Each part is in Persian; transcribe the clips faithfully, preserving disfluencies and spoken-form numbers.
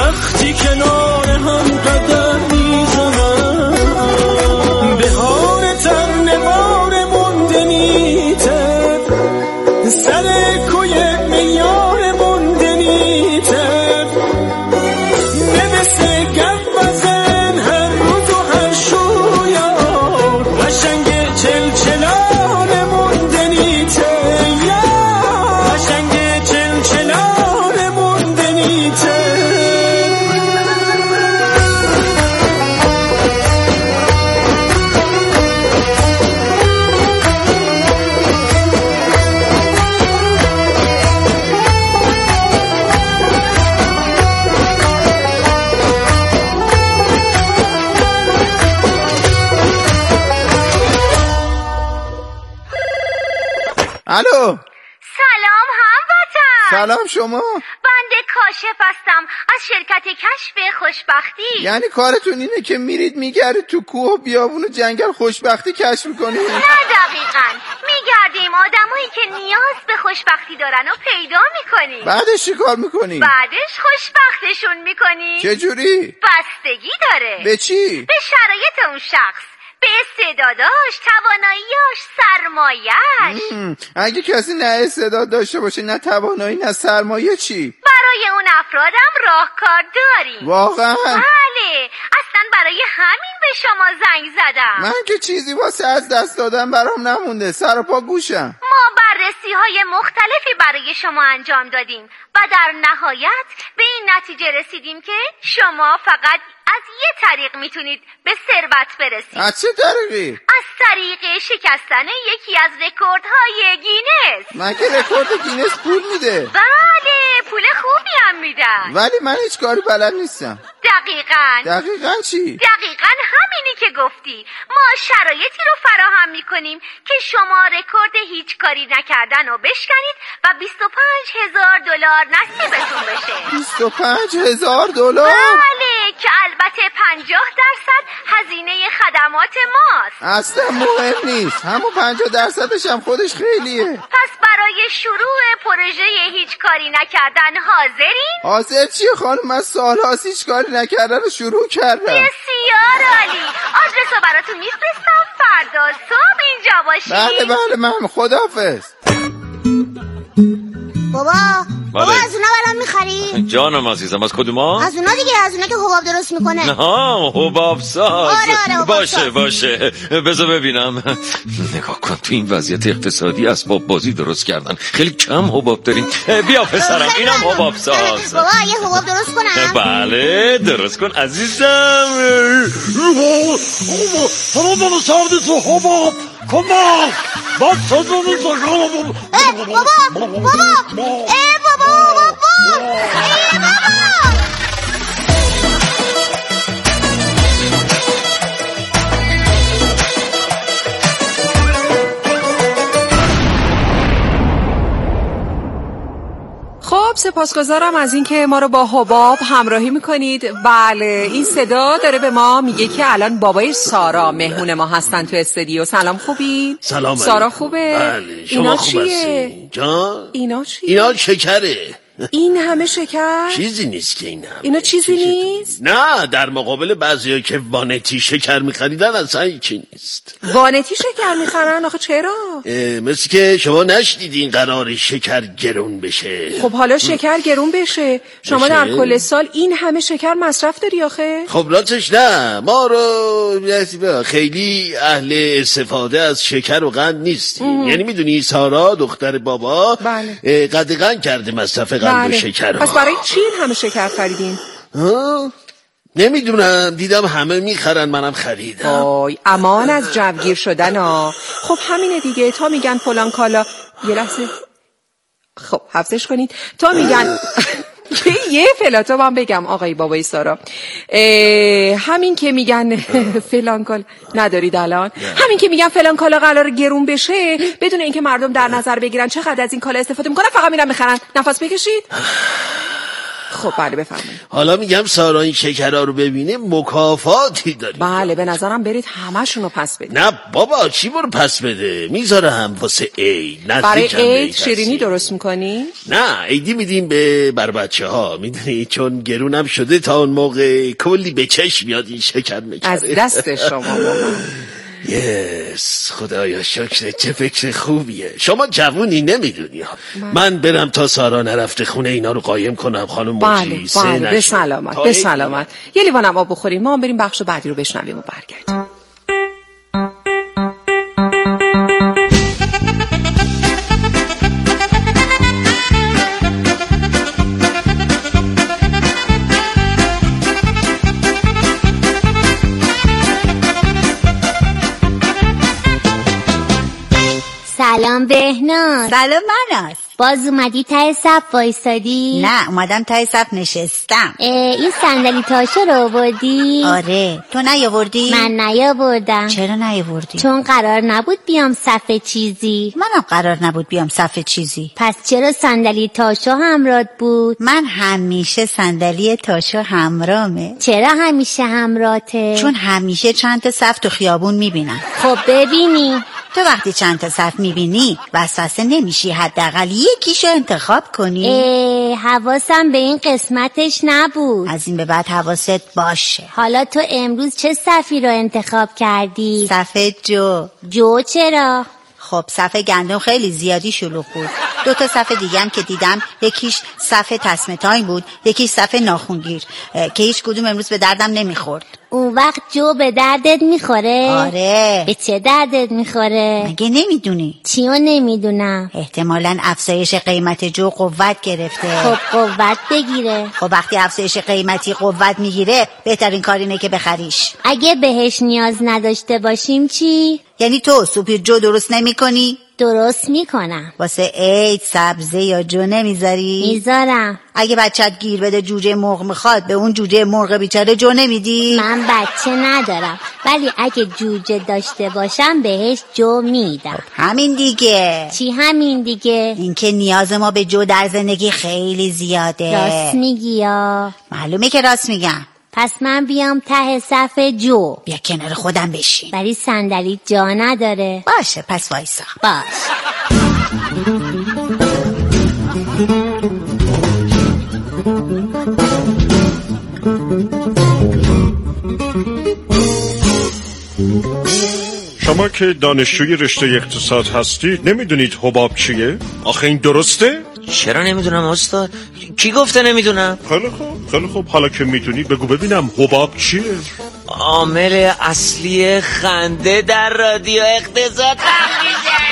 وقتی کنار هم قدم میزنم. بهار ترنوار موندنیته، سر کوی میار موندنیته، نمسه گفزن هر روز و هر شویا، قشنگ چلچلان موندنیته، یا قشنگ چلچلان موندنیته. الو. سلام هموطن. سلام شما. بنده کاشف هستم از شرکت کشف خوشبختی. یعنی کارتون اینه که میرید میگردید تو کوه و بیابون و جنگل خوشبختی کشف میکنید؟ نه دقیقاً، میگردیم آدمایی که نیاز به خوشبختی دارن و پیدا میکنیم. بعدش چی کار میکنیم؟ بعدش خوشبختشون میکنیم. چجوری؟ بستگی داره. به چی؟ به شرایط اون شخص، به استعداداش، تواناییاش، سرمایه‌اش. اگه کسی نه استعداد داشته باشه، نه توانایی، نه سرمایه، چی؟ برای اون افرادم راهکار داریم. واقعا؟ بله، اصلا برای همین به شما زنگ زدم. من که چیزی واسه از دست دادن برام نمونده، سر و پا گوشم. ما بررسی های مختلفی برای شما انجام دادیم و در نهایت به این نتیجه رسیدیم که شما فقط از یه طریق میتونید به ثروت برسید. از چه طریقی؟ از طریق شکستن یکی از رکوردهای گینس. مگه رکورد گینس پول میده؟ بله، پول خوبی هم میدن. ولی من هیچ کاری بلد نیستم. دقیقاً. دقیقاً چی؟ دقیقاً همینی که گفتی. ما شرایطی رو فراهم میکنیم که شما رکورد هیچ کاری نکردن رو بشکنید و بیست و پنج هزار دلار نصیبتون بشه. بیست و پنج هزار دلار؟ بله، که البته پنجاه درصد هزینه خدمات ماست. اصلا مهم نیست، همون پنجاه درصدش هم خودش خیلیه. پس برای شروع پروژه هیچ کاری نکردن حاضرین؟ حاضر چیه خانم؟ من سال‌هاست هیچ کاری نکردن رو شروع کردم. بسیار عالی. آدرس رو براتون میفرستم، فردا صبح اینجا باشید. بله بله، من خداحافظ. بابا بابا بله. از اونا برام میخری؟ جانم عزیزم، از کدوما؟ از اونا دیگه، از اونا که حباب درست میکنه. ها، حباب ساز. آره آره حباب باشه ساز. باشه، بذار ببینم. نگاه کن، تو این وضعیت اقتصادی اسباب بازی درست کردن، خیلی کم حباب داریم. بیا پسرم، اینم حباب ساز. بابا یه حباب درست کنم؟ بله درست کن عزیزم. حباب ساز تو حباب کمک باب ساز رو بابا بابا بابا ای بابا بابا ای بابا. خب سپاسگزارم از اینکه ما رو با حباب همراهی میکنید. بله، این صدا داره به ما میگه که الان بابای سارا مهمون ما هستن تو استودیو. سلام، خوبی؟ سلام. سارا خوبه؟ بله. شما اینا خوب چیه؟ هستین؟ جان؟ اینا چیه؟ اینا شکره. این همه شکر؟ چیزی نیست که این همه. اینا چیزی نیست؟ نه، در مقابل بعضیا که وانتی شکر میخریدن اصلا هیچی نیست. وانتی شکر میخرن؟ آخه چرا؟ مثل که شما نشنیدین قرار شکر گرون بشه. خب حالا شکر گرون بشه، شما بشه؟ در کل سال این همه شکر مصرف داری آخه؟ خب راستش نه، ما رو خیلی اهل استفاده از شکر و قند نیستیم. یعنی میدونی سارا دختر بابا بله. قد قند کرده مصرف قند بله. و شکر. پس برای چی این همه شکر خریدین؟ ها؟ نمیدونم، دیدم همه میخرن منم خریدم. آی امان از جوگیر شدن ها. خب همینه دیگه، تا میگن فلان کالا. یه لحظه خب حفظش کنید. تا میگن یه فلاتو من بگم آقای بابای سارا، همین که میگن فلان کالا ندارید الان، همین که میگن فلان کالا قرار گرون بشه، بدون اینکه مردم در نظر بگیرن چقدر از این کالا استفاده میکنن، فقط میرن میخرن. نفس بکشید. خب بله بفرمایید. حالا میگم سارا این شکرها رو ببینه مکافاتی داریم. بله به نظرم برید همشون رو پس بدید. نه بابا چی برو پس بده، میذاره هم واسه عید. برای عید شیرینی درست میکنی؟ نه عیدی میدیم به بر بچه ها، میدونی چون گرونم شده تا اون موقع کلی به چشم میاد این شکر میکره. از دست شما یس خدایا شکر، چه فکر خوبیه. شما جوونی نمیدونی. من برم تا سارا نرفته خونه اینا رو قایم کنم. خانم موجی سه بله به سلامت به سلامت. یه لیوانم آب بخوریم، ما هم بریم بخش بعدی رو بشنویم و برگردیم. سلام بهناز. سلام مناس. باز اومدی ته صف وایسادی؟ نه اومدم ته صف نشستم. این صندلی تاشو رو آوردی؟ آره تو نیاوردی؟ من نیاوردم. چرا نیاوردی؟ چون قرار نبود بیام صف چیزی. منم قرار نبود بیام صف چیزی. پس چرا صندلی تاشو همراهت بود؟ من همیشه صندلی تاشو همراهمه. چرا همیشه همراهته؟ چون همیشه چند تا صف تو خیابون میبینم. خب ببینی تو وقتی چند تا صف میبینی وسوسه نمیشی حداقل یکیشو انتخاب کنی؟ اه حواسم به این قسمتش نبود. از این به بعد حواست باشه. حالا تو امروز چه صفی رو انتخاب کردی؟ صف جو. جو چرا؟ خب صف گندم خیلی زیادی شلوغ بود. دو تا صف دیگه هم که دیدم یکیش صف تسمه تایم بود، یکیش صف ناخونگیر که هیچ کدوم امروز به دردم نمیخورد. اون وقت جو به دردت میخوره؟ آره. به چه دردت میخوره؟ مگه نمیدونی؟ چیو نمیدونم؟ احتمالاً افزایش قیمت جو قوت گرفته. خب قوت بگیره. خب وقتی افزایش قیمتی قوت میگیره بهترین کار اینه که بخریش. اگه بهش نیاز نداشته باشیم چی؟ یعنی تو سوپ جو درست نمی کنی؟ درست میکنم. واسه عید سبزه یا جو نمیذاری؟ میذارم. اگه بچت گیر بده جوجه مرغ میخواد به اون جوجه مرغ بیچاره جو نمیدی؟ من بچه ندارم ولی اگه جوجه داشته باشم بهش جو میدم. همین دیگه. چی همین دیگه؟ اینکه نیاز ما به جو در زندگی خیلی زیاده. راست میگی یا؟ معلومه که راست میگم. پس من بیام ته صف جو. بیا کنار خودم بشین. ولی صندلی جا نداره. باشه پس وایسا. باش. شما که دانشجوی رشته اقتصاد هستید نمیدونید حباب چیه؟ آخه این درسته؟ چرا نمیدونم استاد؟ کی گفته نمیدونم؟ خیلی خوب خیلی خوب حالا که میدونی بگو ببینم حباب چیه؟ عامل اصلی خنده در رادیو اقتصاد میشه.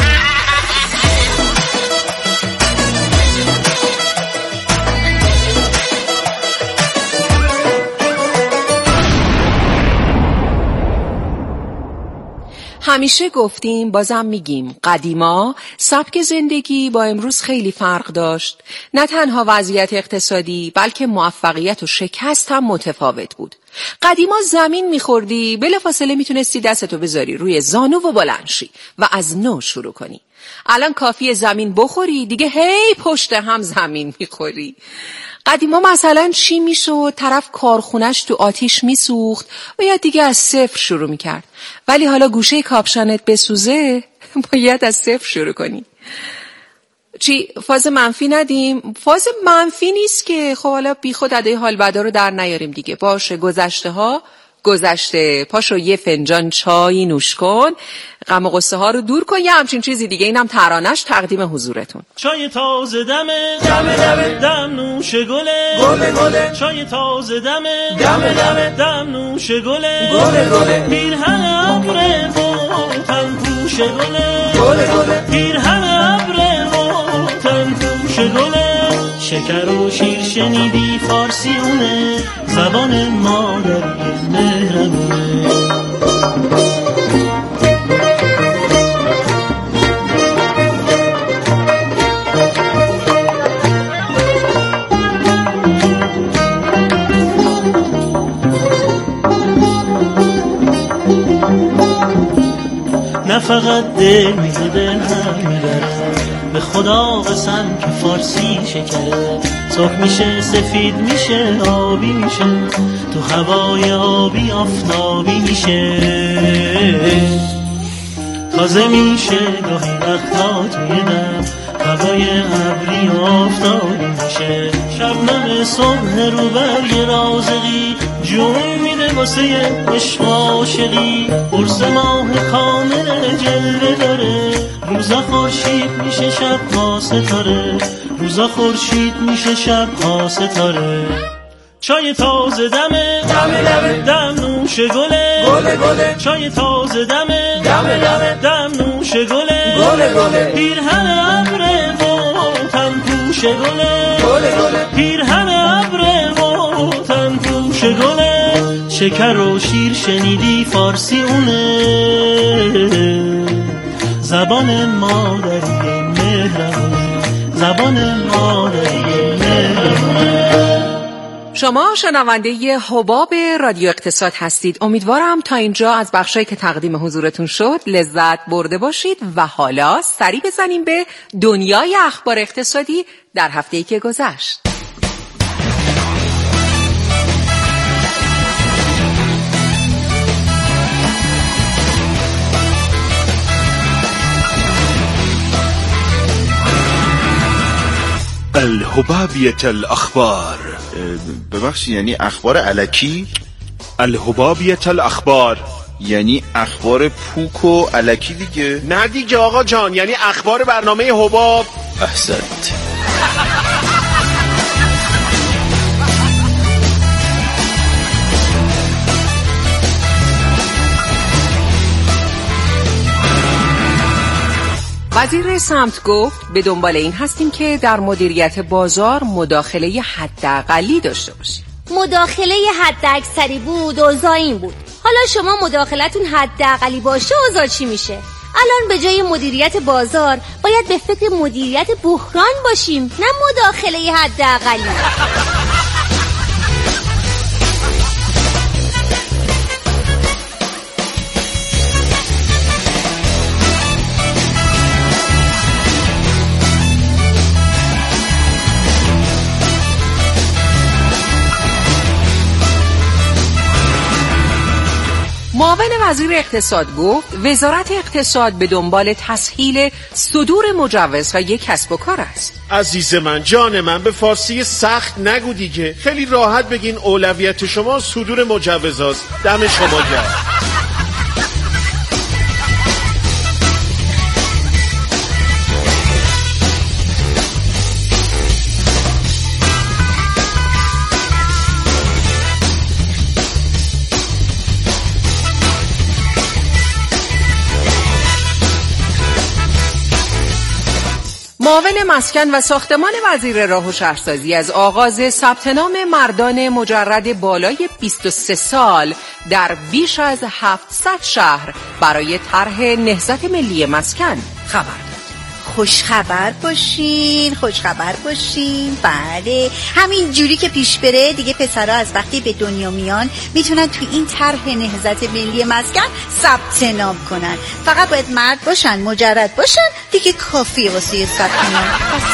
همیشه گفتیم بازم میگیم قدیما سبک زندگی با امروز خیلی فرق داشت. نه تنها وضعیت اقتصادی بلکه موفقیت و شکست هم متفاوت بود. قدیما زمین میخوردی بلافاصله میتونستی دستتو بذاری روی زانو و بلند شی و از نو شروع کنی. الان کافیه زمین بخوری دیگه هی پشت هم زمین میخوری. قدیما مثلا چی میشد؟ طرف کارخونش تو آتیش میسوخت و یا دیگه از صفر شروع میکرد. ولی حالا گوشه کاپشنت بسوزه باید از صفر شروع کنی. چی فاز منفی ندیم؟ فاز منفی نیست که خب حالا بی خود اده حال بدا رو در نیاریم دیگه. باشه گذشته ها گذشته، پاشو یه فنجان چای نوش کن، غم و غصه ها رو دور کن، یه همچین چیزی دیگه. اینم ترانش تقدیم حضورتون. چای تازه دمه دمه دمه دم نوش گله گله گله چای تازه دمه دمه دمه دم نوش گله گله گله پیرهن ابر و تن پوش گله گله گله پیرهن ابر و تن پوش گله شکر و شیر شنیدی فارسیونه زبان مادری مهربونه. نه فقط دل میزه دل هم میبره به خدا قسم که فارسی شکره سرخ میشه سفید میشه آبی میشه، تو هوای آبی آفتابی میشه. تازه میشه گاهی وقتا توی دم، هوای ابری آفتابی میشه. شبنم صبح رو برگ رازقی جون میده واسه عشق عاشقی. قرص ماه کامل جلوه داره، روزا خورشید میشه شب ها ستاره، روزا خورشید میشه شب ها ستاره. چای تازه دمه دمه دمه دم نوش گله گله گله، چای تازه دمه دمه دمه دم نوش گله گله گله. پیرهن ابر و تن پوش گله گله گله، پیرهن ابر و تن پوش گله. شکر و شیر شنیدی فارسی اونه، زبان مادری مهربونه، زبان مادری مهربونه. شما شنونده حباب رادیو اقتصاد هستید. امیدوارم تا اینجا از بخشایی که تقدیم حضورتون شد لذت برده باشید و حالا سری بزنیم به دنیای اخبار اقتصادی در هفته‌ای که گذشت. الهبابیت الاخبار. ببخشید یعنی اخبار الکی؟ الهبابیت الاخبار یعنی اخبار پوک و الکی دیگه؟ نه دیگه آقا جان، یعنی اخبار برنامه حباب. احسنت. وزیر سمت گفت به دنبال این هستیم که در مدیریت بازار مداخله حداقلی داشته باشیم. مداخله حداکثری بود، اوضاع این بود. حالا شما مداخلتون حداقلی باشه، اوضاع چی میشه؟ الان به جای مدیریت بازار باید به فکر مدیریت بحران باشیم، نه مداخله حداقلی. معاون وزیر اقتصاد گفت وزارت اقتصاد به دنبال تسهیل صدور مجوز و یک کسب و کار است. عزیز من، جان من، به فارسی سخت نگو دیگه، خیلی راحت بگین اولویت شما صدور مجوزاست. دم شما گرم. معاون مسکن و ساختمان وزیر راه و شهرسازی از آغاز ثبت نام مردان مجرد بالای بیست و سه سال در بیش از هفتصد شهر برای طرح نهضت ملی مسکن خبر داد. خوش خبر باشین، خوش خبر باشین. بله، همین جوری که پیش بره دیگه پسرها از وقتی به دنیا میان میتونن تو این طرح نهضت ملی مسکن ثبت نام کنن. فقط باید مرد باشن، مجرد باشن، دیگه کافیه واسه ثبت نام.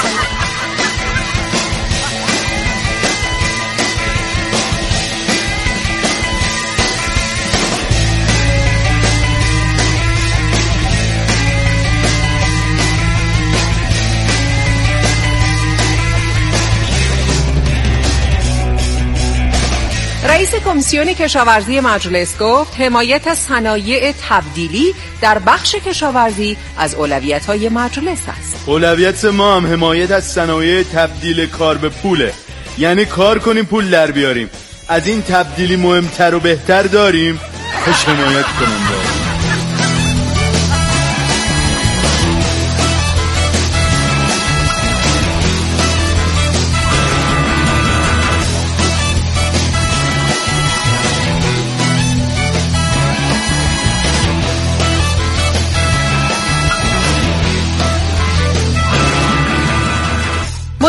رئیس کمیسیون کشاورزی مجلس گفت حمایت صنایع تبدیلی در بخش کشاورزی از اولویت‌های مجلس است. اولویت ما هم حمایت از صنایع تبدیل کار به پوله، یعنی کار کنیم پول در بیاریم. از این تبدیلی مهمتر و بهتر داریم که حمایت کنیم داریم.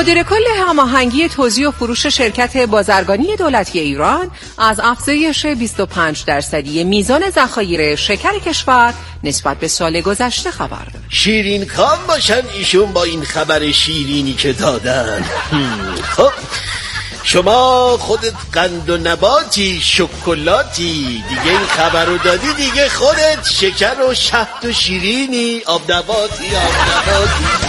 مدیر کل هماهنگی توزیع و فروش شرکت بازرگانی دولتی ایران از افزایش بیست و پنج درصدی میزان ذخایر شکر کشور نسبت به سال گذشته خبر داد. شیرین کام باشن ایشون با این خبر شیرینی که دادن. خب شما خودت قند و نباتی شکلاتی دیگه این خبر رو دادی، دیگه خودت شکر و شهد و شیرینی آب نباتی آب نباتی.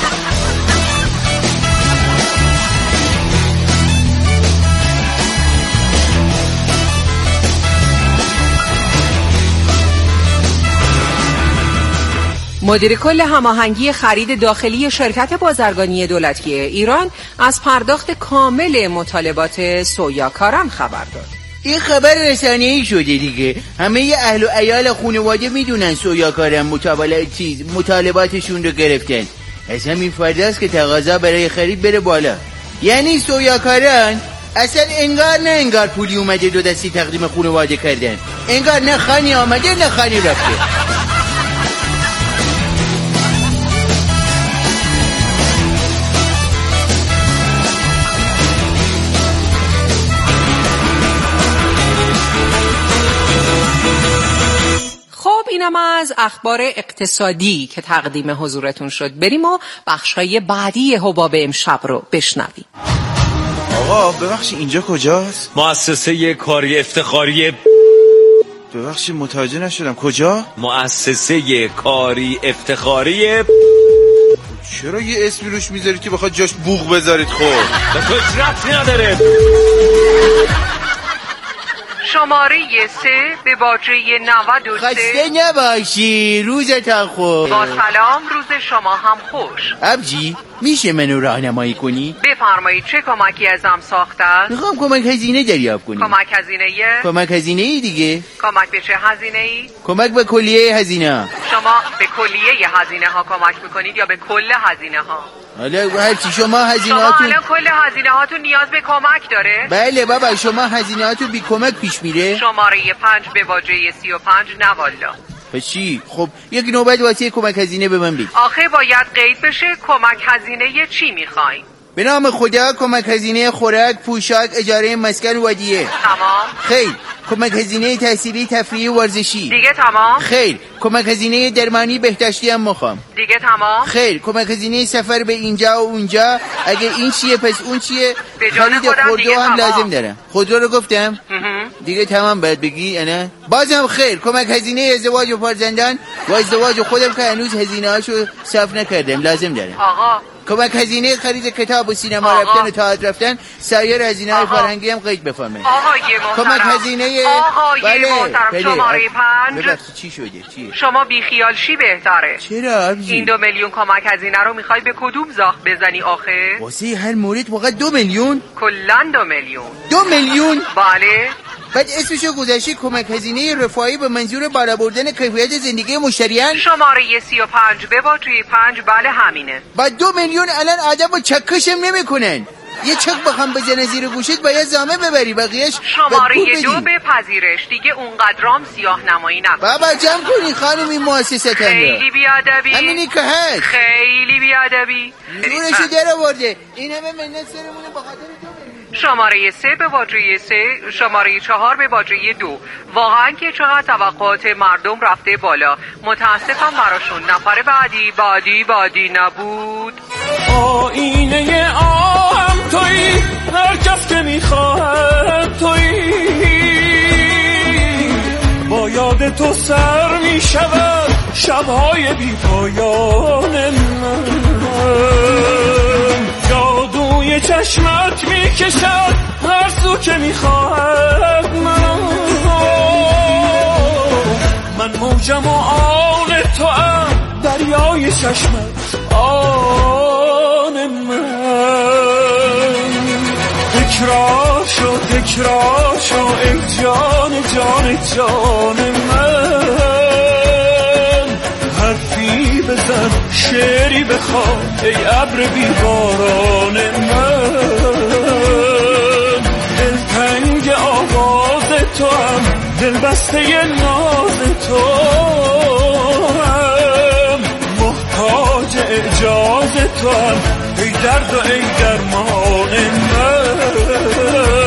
مدیر کل هماهنگی خرید داخلی شرکت بازرگانی دولتی ایران از پرداخت کامل مطالبات سویاکاران خبر داد. این خبر رسانه‌ای شده دیگه، همه اهل و عیال خانواده میدونن سویاکاران مطالبات چیز مطالباتشون رو گرفتن. از همین فرداست که تقاضا برای خرید بره بالا. یعنی سویاکاران اصلا انگار نه انگار پولی اومده دو دستی تقدیم خانواده کردن، انگار نه خانی آمده نه خانی رفته. اینم از اخبار اقتصادی که تقدیم حضورتون شد. بریم و بخشای بعدی حباب امشب رو بشنویم. آقا ببخشید اینجا کجاست؟ مؤسسه کاری افتخاری. ببخشید متوجه نشدم کجا؟ مؤسسه کاری افتخاری. چرا یه اسمی روش میذارید که بخواد جاش بوق بذارید؟ خب به تو ربطی نداره. شماره سه به باجه نود و سه. خسته نباشی، روزتان خوش. با سلام، روز شما هم خوش. ابجی میشه منو راهنمایی کنی؟ بفرمایید چه کمکی ازم ساختن؟ میخوام کمک هزینه دریافت کنی. کمک هزینه؟ کمک هزینه ای دیگه. کمک به چه هزینه ای؟ کمک به کلیه هزینه. شما به کلیه هزینه ها کمک میکنید یا به کل هزینه ها؟ حالا هرچی شما هزینه شما هاتون. الان کل هزینه هاتون نیاز به کمک داره؟ بله بابا، شما هزینه هاتون بی کمک پیش میره. شماره پنج به واژه سی و پنج نه والا. چی؟ خب یک نوبت واسه کمک هزینه به من بید. آخه باید قید بشه کمک هزینه چی میخواین؟ به نام خدا کمک هزینه خوراک، پوشاک، اجاره مسکن و ودیعه. تمام. خیر. کمک هزینه تحصیلی، تفریحی و ورزشی. دیگه تمام. خیر. کمک هزینه درمانی بهداشتی هم میخوام. دیگه تمام. خیر. کمک هزینه سفر به اینجا و اونجا، اگه این چیه پس اون چیه. خرید خودرو هم لازم دارم. خودرو رو گفتم؟ دیگه تمام باید بگی انا. بازم خیر. کمک هزینه ازدواج و فرزندان و ازدواج خودم که هنوز هزینه هاشو صرف نکردم لازم دارم. آقا کمک هزینه خرید کتاب و سینما آقا. رفتن و تئاتر رفتن، سایر هزینه های فرهنگی هم قید بفرمایید. آقای محترم، کمک هزینه آقای بله. محترم بله. شماره پنج. ببخشید چی شده؟ چیه؟ شما بیخیال شی بهتره. چرا ابجی؟ این دو میلیون کمک هزینه رو میخوای به کدوم زاخ بزنی آخه؟ واسه هر مورد فقط دو میلیون؟ کلاً دو میلیون. دو میلیون؟ بله. بعد اسمشو گذاشتی کمک هزینه رفاهی به منظور بالا بردن کیفیت زندگی مشتریان. شماره سی و پنج به واژه پنج بله همینه. بعد دو میلیون الان آدم با چکشم نمیکنن. یه چک بخوام بزنه زیر گوشت باید زامه ببری، بقیهش شماره دو به پذیرش. دیگه اونقدرام سیاه نمایی نکن. بابا جمع کنی خانم این مؤسسه تنده. خیلی بیادبی. همینی که هست. خیلی بیادبی. زورشو در آورده. این همه منت سرمونه بخاطر تو. شماره سه به واژه سه، شماره چهار به واژه دو. واقعا که چقدر توقعات مردم رفته بالا. متاسفم براشون. نفر بعدی بعدی بعدی نبود. آینه آهم تویی، هر کس که میخواهم تویی، با یاد تو سر میشود شبهای بی پایان من. جادوی چشمت میکشد هر سو که میخواهد من. من موجم و آن تو ام، دریای چشمت آن من. تکرار شو تکرار شو ای جان جان جان من. حرفی بزن شعری بخواه ای ابر بیباران من. دلتنگ آواز تو هم، دل بسته ناز تو هم، محتاج اعجاز تو هم ای درد و ای درمان من.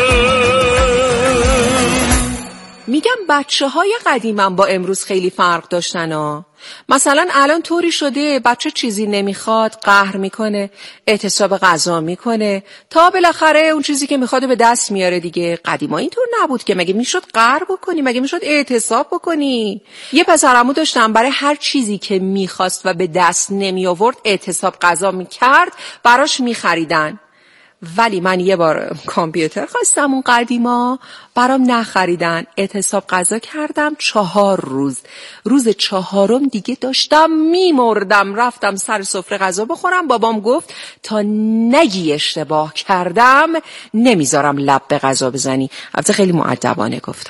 میگم بچه های قدیمم با امروز خیلی فرق داشتن ها. مثلا الان طوری شده بچه چیزی نمیخواد قهر میکنه، اعتصاب غذا میکنه تا بالاخره اون چیزی که میخواد به دست میاره دیگه. قدیما اینطور نبود که مگه میشد قهر بکنی، مگه میشد اعتصاب بکنی. یه پسرعمو داشتم برای هر چیزی که میخواست و به دست نمی آورد اعتصاب غذا میکرد، براش میخریدن. ولی من یه بار کامپیوتر خواستم اون قدیما، برام نخریدن، اعتصاب غذا کردم چهار روز. روز چهارم دیگه داشتم میمردم، رفتم سر سفره غذا بخورم. بابام گفت تا نگی اشتباه کردم نمیذارم لب به غذا بزنی. البته خیلی مؤدبانه گفتن.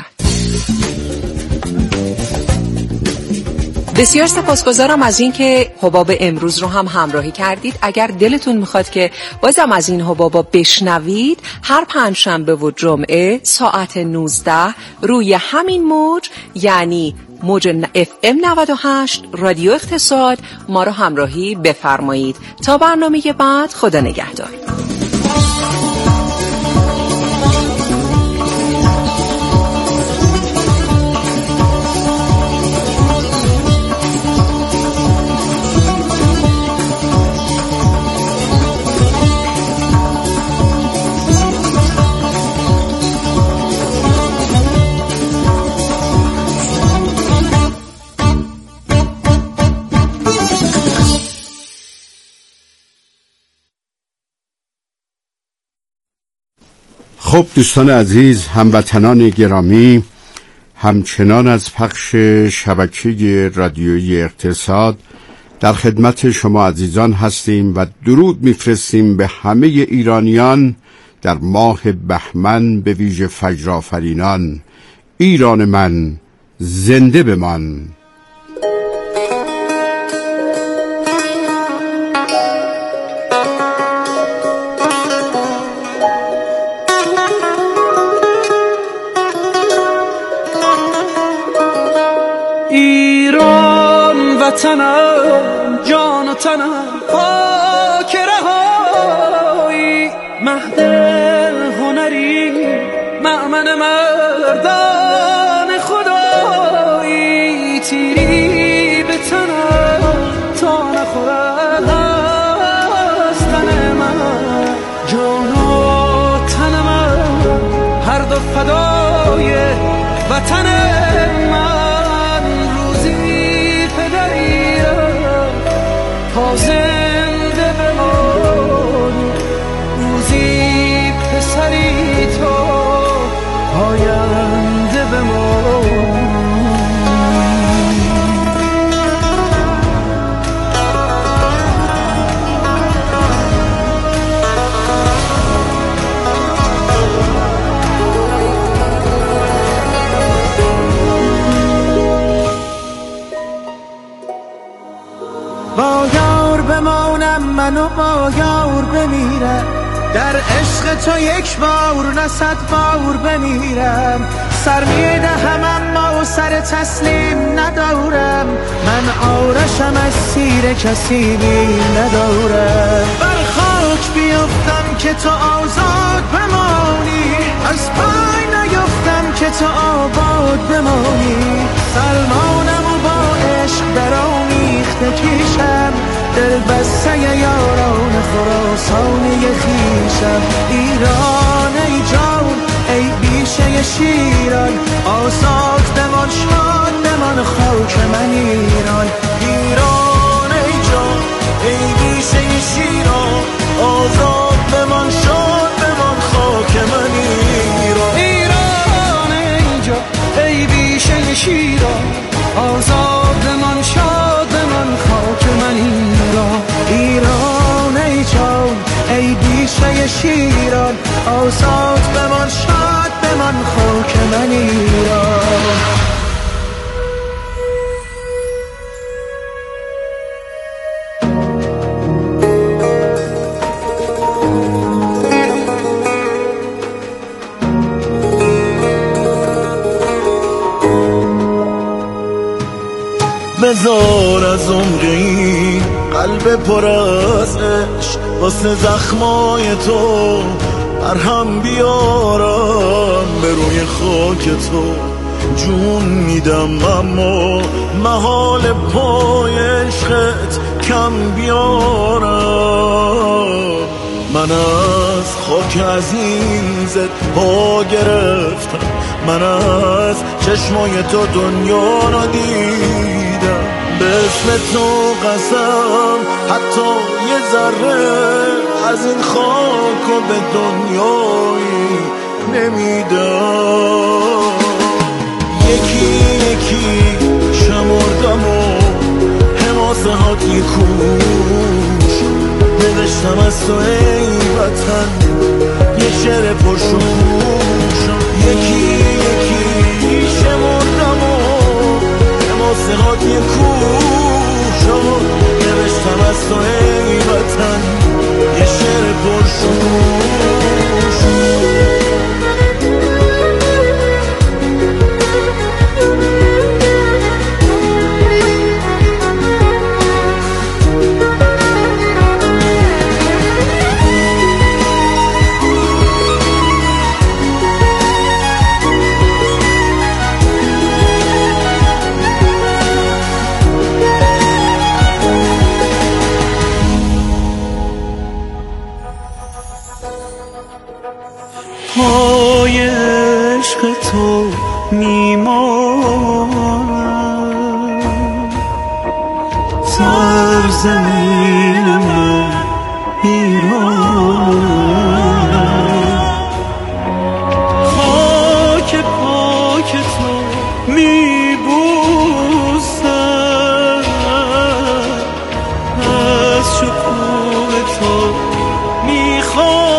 بسیار سپاسگزارم از این که حباب امروز رو هم همراهی کردید. اگر دلتون میخواد که بازم از این حبابا بشنوید، هر پنجشنبه و جمعه ساعت نوزده روی همین موج، یعنی موج اف ام نود و هشت رادیو اقتصاد، ما رو همراهی بفرمایید. تا برنامه بعد، خدا نگهدار. خب دوستان عزیز، هموطنان گرامی، همچنان از پخش شبکه رادیویی اقتصاد در خدمت شما عزیزان هستیم و درود میفرستیم به همه ایرانیان در ماه بهمن، به ویژه فجر آفرینان. ایران من زنده بمان. ایران وطنم، جان و تنم، خاک رهایی، مهد هنری، مأمن مردان خدایی. تیری به تنم تا نخورد از تن من، جان و تن من هر دو فدای وطن من. زنده بمانی، روزی پسری تو آینده بمانی. با یار بمانم منو با یار بمیرم، در عشق تو یک بار نه صد بار بمیرم. سر میدهم اما سر تسلیم ندارم، من آرشم از سیر کسی بی ندارم. بر خاک بیفتم که تو آزاد بمانی، از پای نیفتم که تو آباد بمانی. سلمانم و با عشق برآمیخته کیشم، دل بسته یاران خراسانی خیشم. ایران ای جان ای بیشه شیران، آزاد بمان شاد بمان خاک من ایران. ایران ای جان ای بیشه شیران، آزاد بمان شاد بمان خاک من ایران. ایران ای جان ای بیشه شیران، آزاد بمان شاد بمان خاک من ایران. ایران ای جان ای بیشه شیران، آزاد بمان شاد بمان خاک من ایران. بذار از عمر این قلب پر از عشق واسه زخمای تو برهم بیارم، به روی خاک تو جون میدم، اما محال پای عشقت کم بیارم. من از خاک از این زد پا گرفتم، من از چشمای تو دنیا را دیدم، به اسم تو قسم حتی یه ذره از این خاک و به دنیایی نمیدم. یکی یکی شمردم و حماسه هات یه کوش نوشتم از تو ای وطن یه شعر پرشوش. یکی یکی شمردم و حماسه هات یه کوش نوشتم از تو ای وطن یه شعر پرشوش. پای عشق تو میمانم، سرزمین من ایرانم، خاک پاک تو میبوسم، از شکوه تو میخوام.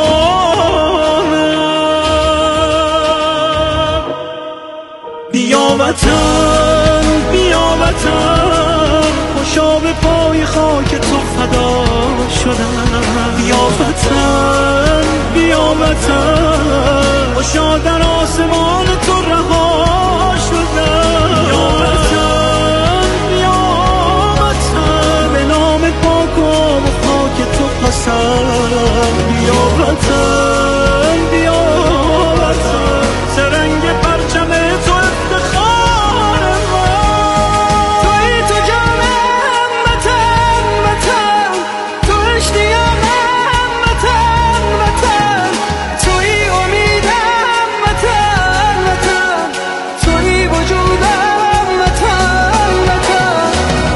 بیا وطن بیا وطن خوشا به پای خاک تو فدا شدم. بیا وطن بیا وطن خوشا در آسمان تو رها شدم. بیا وطن بیا وطن به نام پاک و خاک تو قسم. بیا وطن بیا وطن سرنگ پرچم تو افتخار من. توی تو جانم وطن وطن، تو اشتیاقم وطن وطن، توی امیدم وطن وطن، توی وجودم وطن وطن.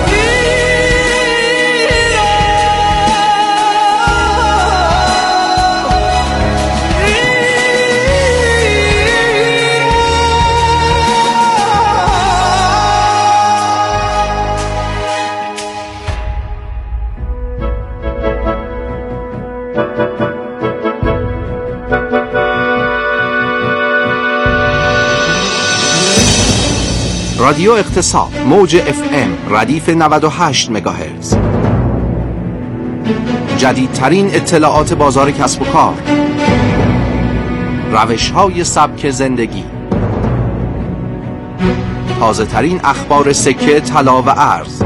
رادیو اقتصاد موج اف ام ردیف نود و هشت مگاهرتز. جدیدترین اطلاعات بازار کسب و کار، روش‌های سبک زندگی، تازه ترین اخبار سکه، طلا و ارز.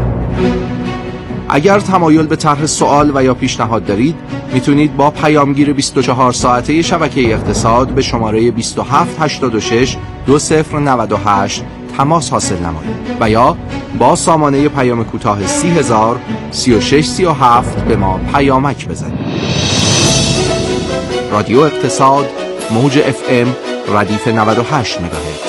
اگر تمایل به طرح سوال و یا پیشنهاد دارید میتونید با پیامگیر بیست و چهار ساعته شبکه اقتصاد به شماره بیست و هفت هشتاد و شش دو صفر نود و هشت تماس حاصل نمایید و یا با سامانه پیام کوتاه سی هزار سی و شش سی و هفت به ما پیامک بزنید. رادیو اقتصاد موج اف ام ردیف نود و هشت مگاهرتز.